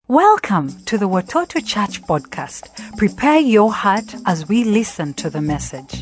Welcome to the Watoto Church podcast. Prepare your heart as we listen to the message.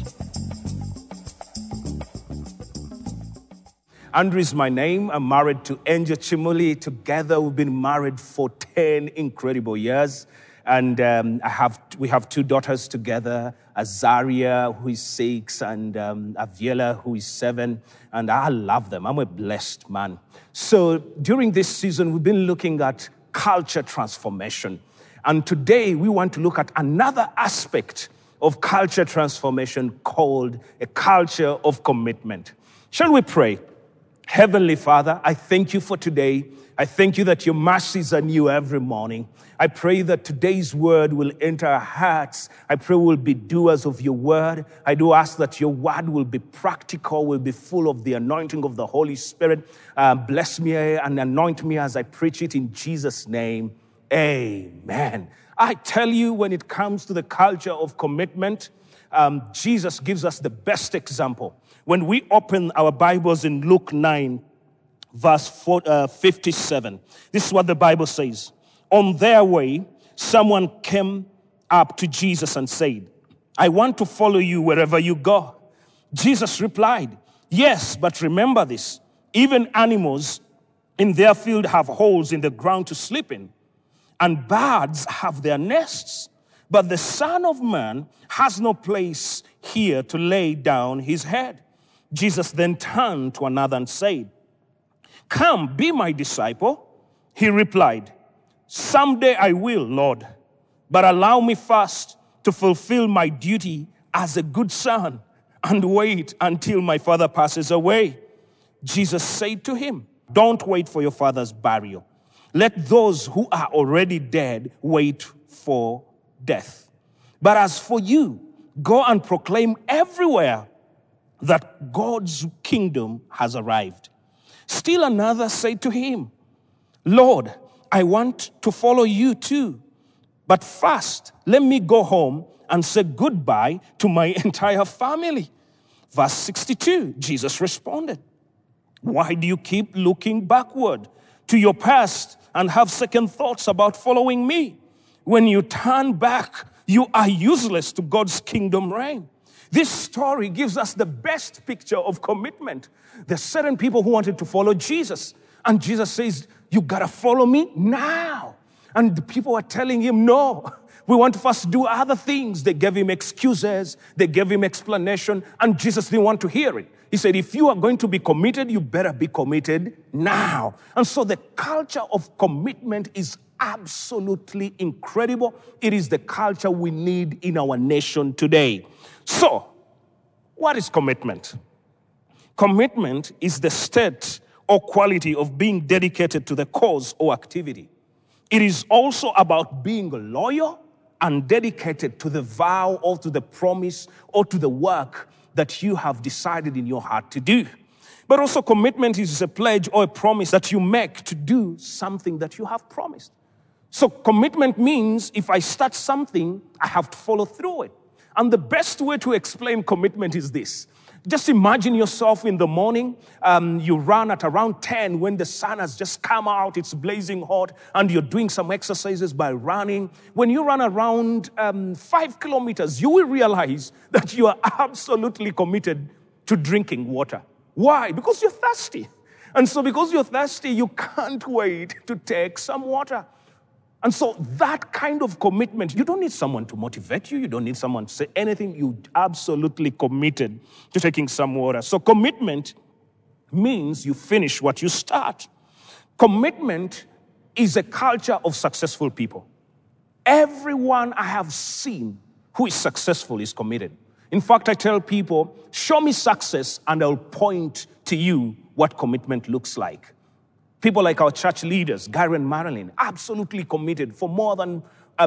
Andrew is my name. I'm married to Angel Chimuli. Together, we've been married for 10 incredible years. And we have two daughters together, Azaria, who is 6, and Aviela, who is 7. And I love them. I'm a blessed man. So during this season, we've been looking at culture transformation. And today, we want to look at another aspect of culture transformation called a culture of commitment. Shall we pray? Heavenly Father, I thank you for today. I thank you that your mercies are new every morning. I pray that today's word will enter our hearts. I pray we'll be doers of your word. I do ask that your word will be practical, will be full of the anointing of the Holy Spirit. Bless me and anoint me as I preach it in Jesus' name. Amen. I tell you, when it comes to the culture of commitment, Jesus gives us the best example. When we open our Bibles in Luke 9, verse 57, this is what the Bible says. On their way, someone came up to Jesus and said, I want to follow you wherever you go. Jesus replied, yes, but remember this, even animals in their field have holes in the ground to sleep in, and birds have their nests. But the Son of Man has no place here to lay down his head. Jesus then turned to another and said, come, be my disciple. He replied, someday I will, Lord, but allow me first to fulfill my duty as a good son and wait until my father passes away. Jesus said to him, don't wait for your father's burial. Let those who are already dead wait for death. But as for you, go and proclaim everywhere that God's kingdom has arrived. Still another said to him, Lord, I want to follow you too. But first, let me go home and say goodbye to my entire family. Verse 62, Jesus responded, why do you keep looking backward to your past and have second thoughts about following me? When you turn back, you are useless to God's kingdom reign. This story gives us the best picture of commitment. There's certain people who wanted to follow Jesus. And Jesus says, you gotta follow me now. And the people are telling him, no, we want to first do other things. They gave him excuses. They gave him explanation. And Jesus didn't want to hear it. He said, if you are going to be committed, you better be committed now. And so the culture of commitment is absolutely incredible. It is the culture we need in our nation today. So, what is commitment? Commitment is the state or quality of being dedicated to the cause or activity. It is also about being loyal and dedicated to the vow or to the promise or to the work that you have decided in your heart to do. But also commitment is a pledge or a promise that you make to do something that you have promised. So commitment means if I start something, I have to follow through it. And the best way to explain commitment is this. Just imagine yourself in the morning. You run at around 10 when the sun has just come out. It's blazing hot. And you're doing some exercises by running. When you run around 5 kilometers, you will realize that you are absolutely committed to drinking water. Why? Because you're thirsty. And so because you're thirsty, you can't wait to take some water. And so that kind of commitment, you don't need someone to motivate you. You don't need someone to say anything. You're absolutely committed to taking some water. So commitment means you finish what you start. Commitment is a culture of successful people. Everyone I have seen who is successful is committed. In fact, I tell people, show me success and I'll point to you what commitment looks like. People like our church leaders, Gary and Marilyn, absolutely committed for more than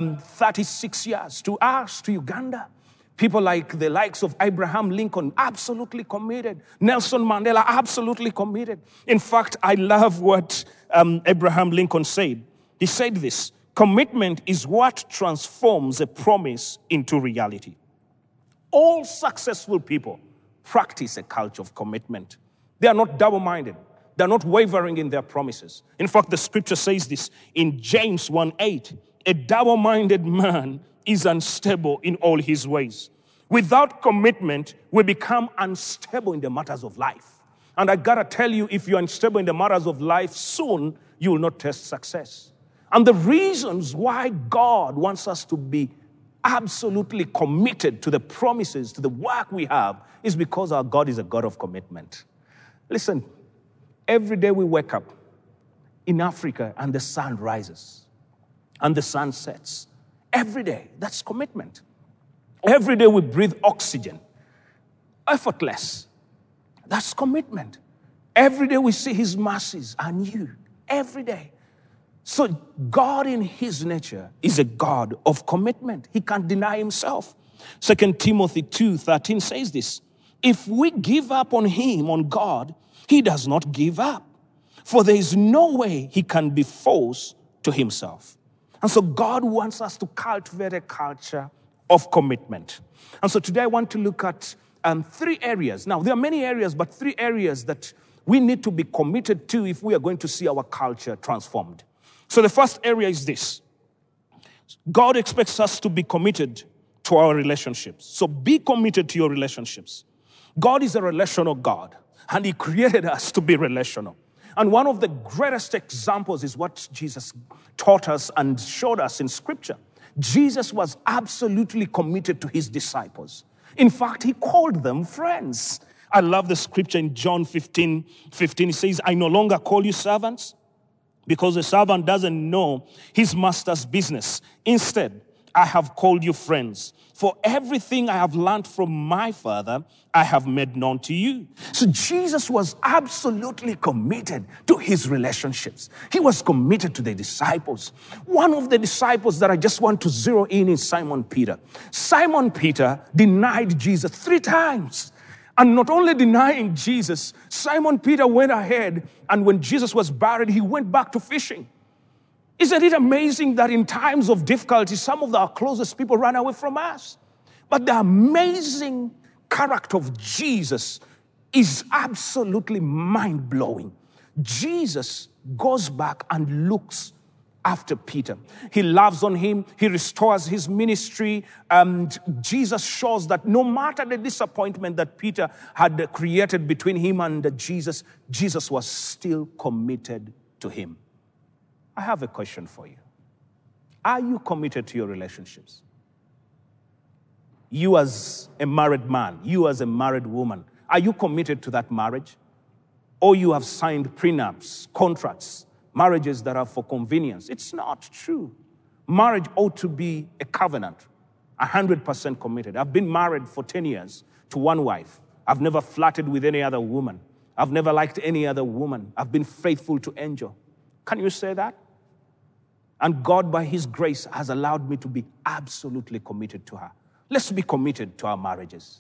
36 years to us, to Uganda. People like the likes of Abraham Lincoln, absolutely committed. Nelson Mandela, absolutely committed. In fact, I love what Abraham Lincoln said. He said this, commitment is what transforms a promise into reality. All successful people practice a culture of commitment. They are not double-minded. They're not wavering in their promises. In fact, the scripture says this in James 1:8. A double-minded man is unstable in all his ways. Without commitment, we become unstable in the matters of life. And I gotta tell you, if you're unstable in the matters of life, soon you will not taste success. And the reasons why God wants us to be absolutely committed to the promises, to the work we have, is because our God is a God of commitment. Listen, every day we wake up in Africa and the sun rises and the sun sets. Every day, that's commitment. Every day we breathe oxygen, effortless. That's commitment. Every day we see his mercies are new. Every day. So God in his nature is a God of commitment. He can't deny himself. 2 Timothy 2:13 says this. If we give up on him, on God, he does not give up. For there is no way he can be false to himself. And so God wants us to cultivate a culture of commitment. And so today I want to look at 3 areas. Now, there are many areas, but 3 areas that we need to be committed to if we are going to see our culture transformed. So the first area is this. God expects us to be committed to our relationships. So be committed to your relationships. God is a relational God, and he created us to be relational. And one of the greatest examples is what Jesus taught us and showed us in Scripture. Jesus was absolutely committed to his disciples. In fact, he called them friends. I love the scripture in John 15:15. It says, I no longer call you servants, because the servant doesn't know his master's business. Instead, I have called you friends. For everything I have learned from my Father, I have made known to you. So Jesus was absolutely committed to his relationships. He was committed to the disciples. One of the disciples that I just want to zero in is Simon Peter. Simon Peter denied Jesus 3 times. And not only denying Jesus, Simon Peter went ahead, and when Jesus was buried, he went back to fishing. Isn't it amazing that in times of difficulty, some of our closest people run away from us? But the amazing character of Jesus is absolutely mind-blowing. Jesus goes back and looks after Peter. He loves on him. He restores his ministry. And Jesus shows that no matter the disappointment that Peter had created between him and Jesus, Jesus was still committed to him. I have a question for you. Are you committed to your relationships? You as a married man, you as a married woman, are you committed to that marriage? Or you have signed prenups, contracts, marriages that are for convenience? It's not true. Marriage ought to be a covenant, 100% committed. I've been married for 10 years to one wife. I've never flirted with any other woman. I've never liked any other woman. I've been faithful to Angel. Can you say that? And God, by his grace, has allowed me to be absolutely committed to her. Let's be committed to our marriages.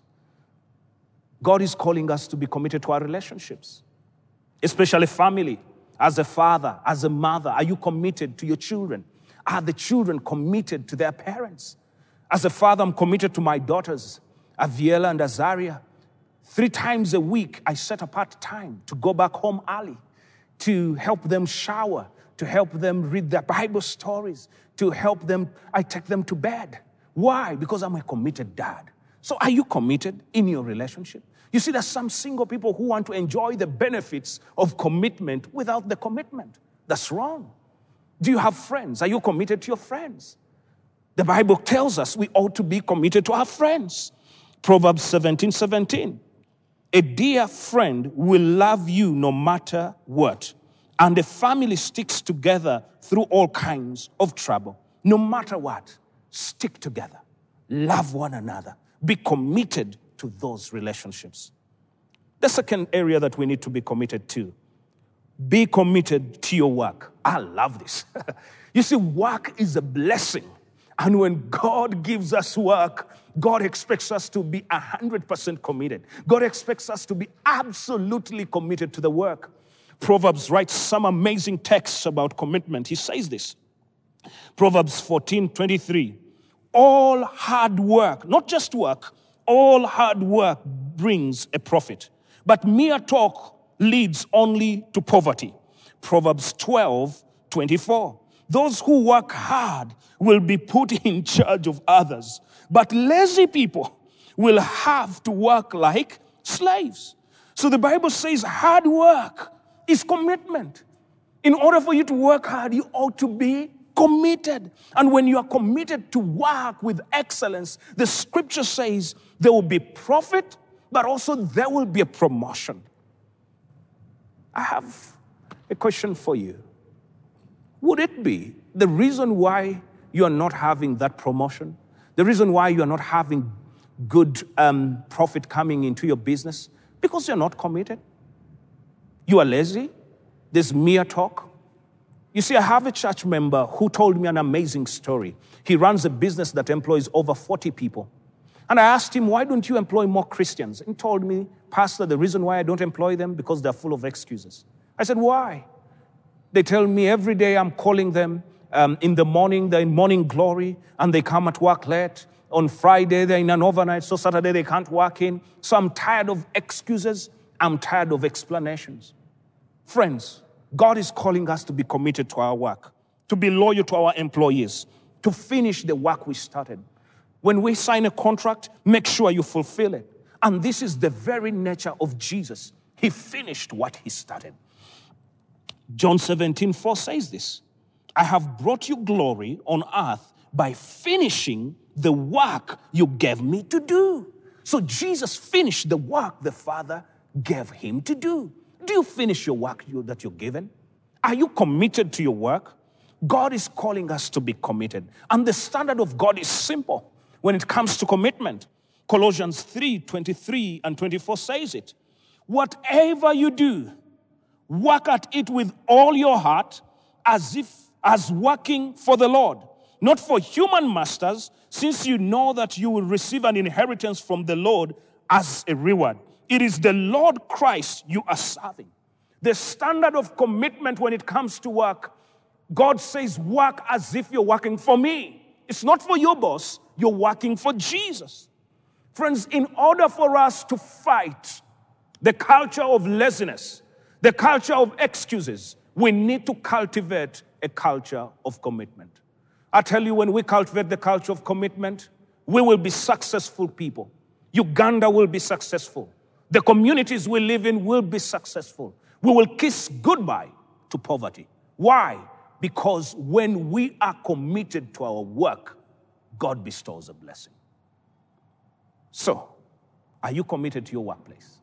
God is calling us to be committed to our relationships, especially family. As a father, as a mother, are you committed to your children? Are the children committed to their parents? As a father, I'm committed to my daughters, Aviela and Azaria. 3 times a week, I set apart time to go back home early, to help them shower, to help them read their Bible stories, to help them, I take them to bed. Why? Because I'm a committed dad. So are you committed in your relationship? You see, there's some single people who want to enjoy the benefits of commitment without the commitment. That's wrong. Do you have friends? Are you committed to your friends? The Bible tells us we ought to be committed to our friends. Proverbs 17:17. A dear friend will love you no matter what, and the family sticks together through all kinds of trouble. No matter what, stick together. Love one another. Be committed to those relationships. The second area that we need to be committed to, be committed to your work. I love this. You see, work is a blessing. And when God gives us work, God expects us to be 100% committed. God expects us to be absolutely committed to the work. Proverbs writes some amazing texts about commitment. He says this. Proverbs 14:23. All hard work, not just work, all hard work brings a profit. But mere talk leads only to poverty. Proverbs 12:24. Those who work hard will be put in charge of others, but lazy people will have to work like slaves. So the Bible says hard work is commitment. In order for you to work hard, you ought to be committed. And when you are committed to work with excellence, the scripture says there will be profit, but also there will be a promotion. I have a question for you. Would it be the reason why you are not having that promotion, the reason why you are not having good profit coming into your business? Because you're not committed. You are lazy. There's mere talk. You see, I have a church member who told me an amazing story. He runs a business that employs over 40 people. And I asked him, why don't you employ more Christians? And he told me, Pastor, the reason why I don't employ them, because they're full of excuses. I said, why? They tell me every day I'm calling them in the morning, they're in morning glory, and they come at work late. On Friday, they're in an overnight, so Saturday they can't work in. So I'm tired of excuses. I'm tired of explanations. Friends, God is calling us to be committed to our work, to be loyal to our employees, to finish the work we started. When we sign a contract, make sure you fulfill it. And this is the very nature of Jesus. He finished what he started. John 17:4 says this, I have brought you glory on earth by finishing the work you gave me to do. So Jesus finished the work the Father gave him to do. Do you finish your work that you're given? Are you committed to your work? God is calling us to be committed. And the standard of God is simple when it comes to commitment. Colossians 3:23 and 24 says it. Whatever you do, work at it with all your heart as working for the Lord, not for human masters, since you know that you will receive an inheritance from the Lord as a reward. It is the Lord Christ you are serving. The standard of commitment when it comes to work, God says work as if you're working for me. It's not for your boss, you're working for Jesus. Friends, in order for us to fight the culture of laziness, the culture of excuses, we need to cultivate a culture of commitment. I tell you, when we cultivate the culture of commitment, we will be successful people. Uganda will be successful. The communities we live in will be successful. We will kiss goodbye to poverty. Why? Because when we are committed to our work, God bestows a blessing. So, are you committed to your workplace?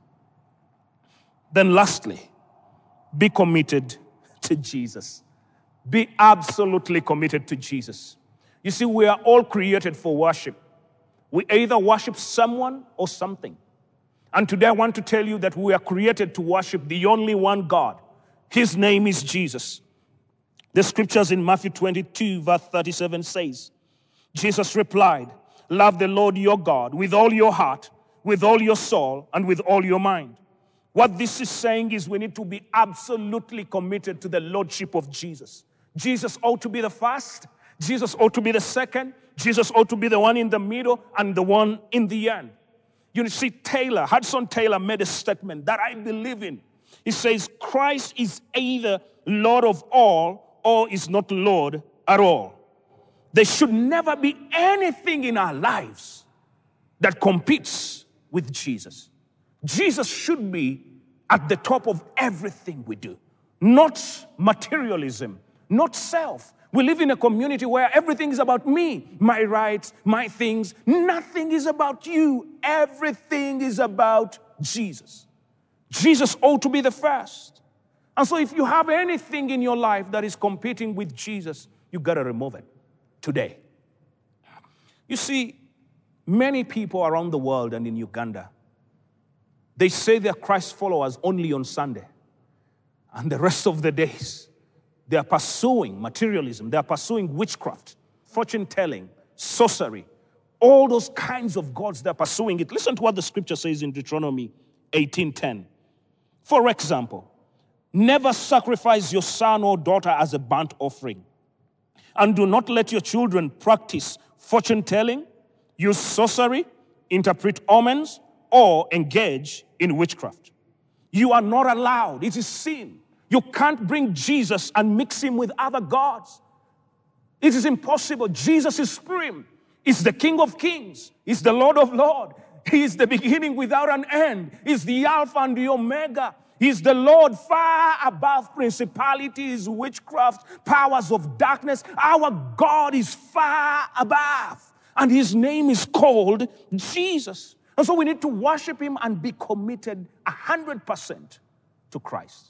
Then lastly, be committed to Jesus. Be absolutely committed to Jesus. You see, we are all created for worship. We either worship someone or something. And today I want to tell you that we are created to worship the only one God. His name is Jesus. The scriptures in Matthew 22, verse 37 says, Jesus replied, love the Lord your God with all your heart, with all your soul, and with all your mind. What this is saying is we need to be absolutely committed to the lordship of Jesus. Jesus ought to be the first. Jesus ought to be the second. Jesus ought to be the one in the middle and the one in the end. You see, Hudson Taylor made a statement that I believe in. He says, Christ is either Lord of all or is not Lord at all. There should never be anything in our lives that competes with Jesus. Jesus should be at the top of everything we do. Not materialism, not self. We live in a community where everything is about me, my rights, my things. Nothing is about you. Everything is about Jesus. Jesus ought to be the first. And so if you have anything in your life that is competing with Jesus, you've got to remove it today. You see, many people around the world and in Uganda, they say they're Christ followers only on Sunday. And the rest of the days, they are pursuing materialism. They are pursuing witchcraft, fortune-telling, sorcery. All those kinds of gods, they're pursuing it. Listen to what the scripture says in Deuteronomy 18:10. For example, never sacrifice your son or daughter as a burnt offering. And do not let your children practice fortune-telling, use sorcery, interpret omens, or engage in witchcraft. You are not allowed. It is sin. You can't bring Jesus and mix him with other gods. It is impossible. Jesus is supreme. He's the King of Kings. He's the Lord of Lords. He is the beginning without an end. He's the Alpha and the Omega. He's the Lord far above principalities, witchcraft, powers of darkness. Our God is far above. And his name is called Jesus. And so we need to worship him and be committed 100% to Christ.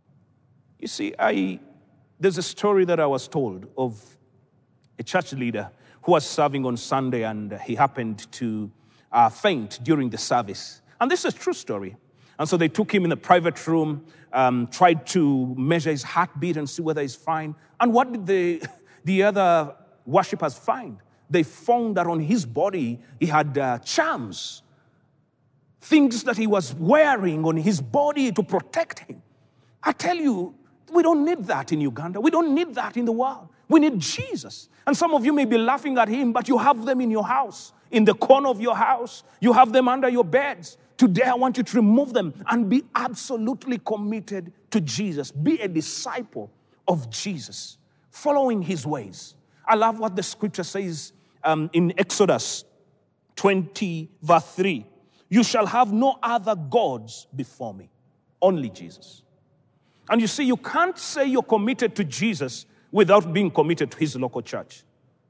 You see, there's a story that I was told of a church leader who was serving on Sunday, and he happened to faint during the service. And this is a true story. And so they took him in a private room, tried to measure his heartbeat and see whether he's fine. And what did the other worshippers find? They found that on his body, he had charms, things that he was wearing on his body to protect him. I tell you, we don't need that in Uganda. We don't need that in the world. We need Jesus. And some of you may be laughing at him, but you have them in your house, in the corner of your house. You have them under your beds. Today, I want you to remove them and be absolutely committed to Jesus. Be a disciple of Jesus, following his ways. I love what the scripture says in Exodus 20, verse 3. You shall have no other gods before me, only Jesus. And you see, you can't say you're committed to Jesus without being committed to his local church.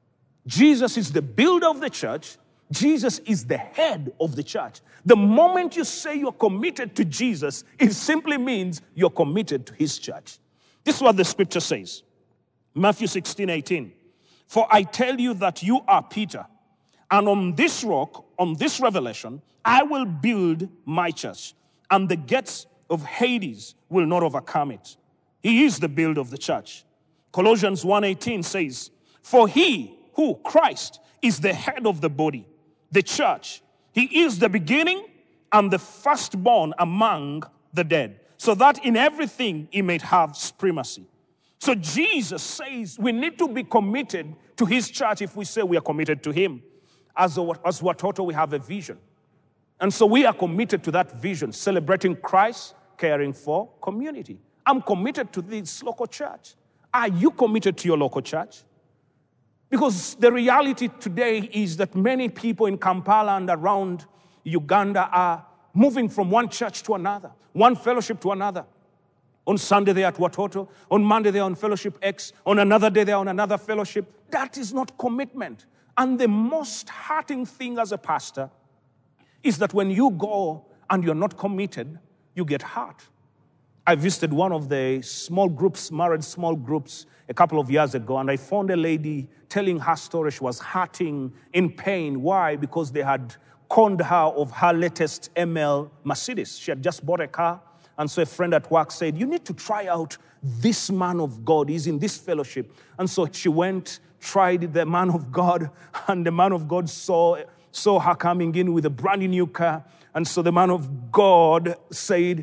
Jesus is the builder of the church. Jesus is the head of the church. The moment you say you're committed to Jesus, it simply means you're committed to his church. This is what the scripture says. Matthew 16:18. For I tell you that you are Peter, and on this rock, on this revelation, I will build my church, and the gates of Hades will not overcome it. He is the builder of the church. Colossians 1:18 says, for he, who, Christ, is the head of the body, the church. He is the beginning and the firstborn among the dead, so that in everything he may have supremacy. So Jesus says we need to be committed to his church if we say we are committed to him. As Watoto, we have a vision. And so we are committed to that vision, celebrating Christ, caring for community. I'm committed to this local church. Are you committed to your local church? Because the reality today is that many people in Kampala and around Uganda are moving from one church to another, one fellowship to another. On Sunday, they're at Watoto. On Monday, they're on Fellowship X. On another day, they're on another fellowship. That is not commitment. And the most hurting thing as a pastor is that when you go and you're not committed, you get hurt. I visited one of the small groups, married small groups, a couple of years ago, and I found a lady telling her story. She was hurting, in pain. Why? Because they had conned her of her latest ML Mercedes. She had just bought a car. And so a friend at work said, you need to try out this man of God. He's in this fellowship. And so she went, tried the man of God, and the man of God saw her coming in with a brand new car. And so the man of God said,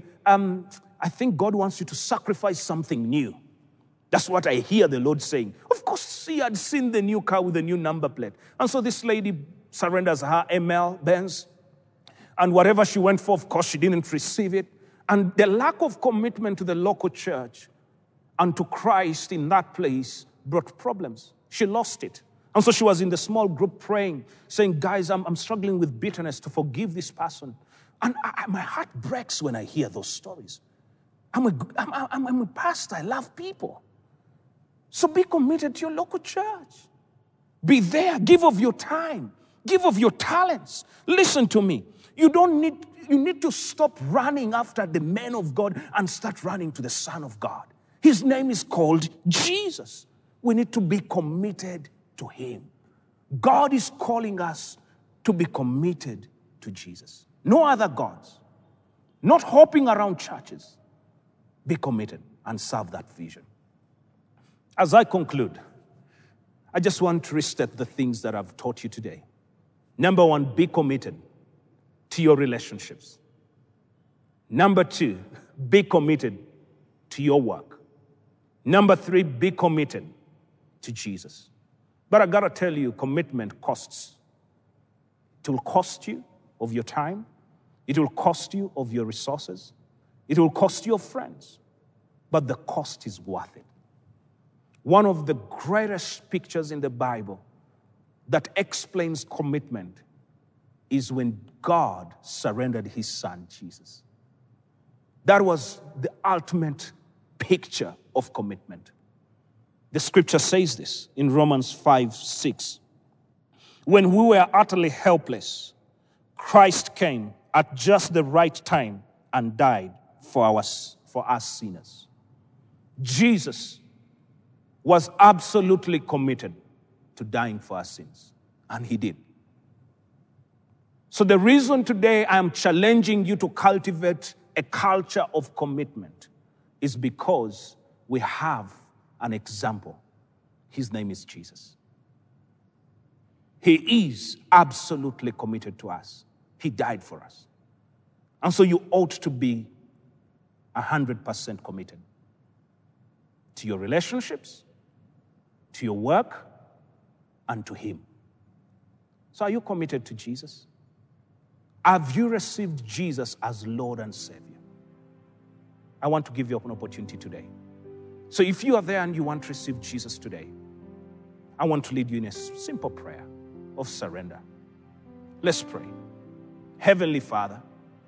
I think God wants you to sacrifice something new. That's what I hear the Lord saying. Of course, she had seen the new car with the new number plate. And so this lady surrenders her ML Benz. And whatever she went for, of course, she didn't receive it. And the lack of commitment to the local church and to Christ in that place brought problems. She lost it. And so she was in the small group praying, saying, guys, I'm struggling with bitterness to forgive this person. And my heart breaks when I hear those stories. I'm a pastor. I love people. So be committed to your local church. Be there. Give of your time. Give of your talents. Listen to me. You need to stop running after the man of God and start running to the Son of God. His name is called Jesus. We need to be committed to him. God is calling us to be committed to Jesus. No other gods. Not hopping around churches. Be committed and serve that vision. As I conclude, I just want to restate the things that I've taught you today. Number one, be committed to your relationships. Number two, be committed to your work. Number three, be committed to Jesus. But I gotta tell you, commitment costs. It will cost you of your time. It will cost you of your resources. It will cost your friends, but the cost is worth it. One of the greatest pictures in the Bible that explains commitment is when God surrendered his son, Jesus. That was the ultimate picture of commitment. The scripture says this in Romans 5:6. When we were utterly helpless, Christ came at just the right time and died for us sinners. Jesus was absolutely committed to dying for our sins, and he did. So the reason today I am challenging you to cultivate a culture of commitment is because we have an example. His name is Jesus. He is absolutely committed to us. He died for us. And so you ought to be 100% committed to your relationships, to your work, and to him. So are you committed to Jesus? Have you received Jesus as Lord and Savior? I want to give you an opportunity today. So if you are there and you want to receive Jesus today, I want to lead you in a simple prayer of surrender. Let's pray. Heavenly Father,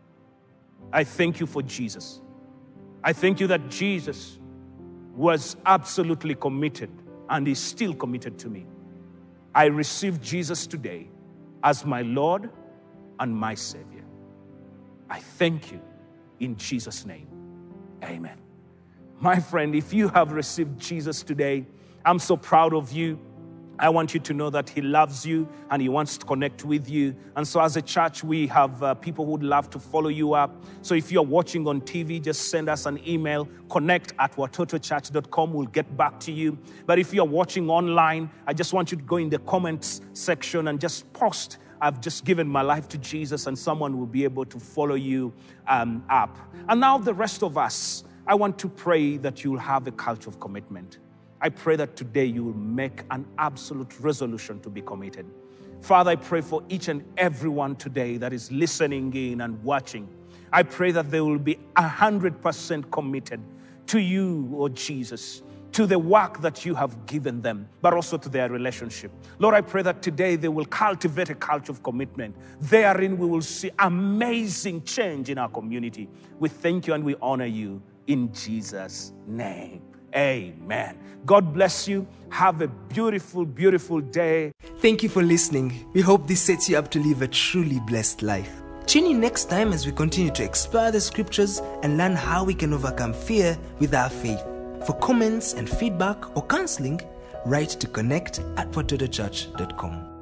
I thank you for Jesus. I thank you that Jesus was absolutely committed and is still committed to me. I receive Jesus today as my Lord and my Savior. I thank you in Jesus' name. Amen. My friend, if you have received Jesus today, I'm so proud of you. I want you to know that he loves you and he wants to connect with you. And so as a church, we have people who would love to follow you up. So if you're watching on TV, just send us an email, connect@watotochurch.com. We'll get back to you. But if you're watching online, I just want you to go in the comments section and just post, I've just given my life to Jesus, and someone will be able to follow you up. And now the rest of us, I want to pray that you'll have a culture of commitment. I pray that today you will make an absolute resolution to be committed. Father, I pray for each and everyone today that is listening in and watching. I pray that they will be 100% committed to you, oh Jesus, to the work that you have given them, but also to their relationship. Lord, I pray that today they will cultivate a culture of commitment. Therein we will see amazing change in our community. We thank you and we honor you in Jesus' name. Amen. God bless you. Have a beautiful, beautiful day. Thank you for listening. We hope this sets you up to live a truly blessed life. Tune in next time as we continue to explore the scriptures and learn how we can overcome fear with our faith. For comments and feedback or counseling, write to connect@watotochurch.com.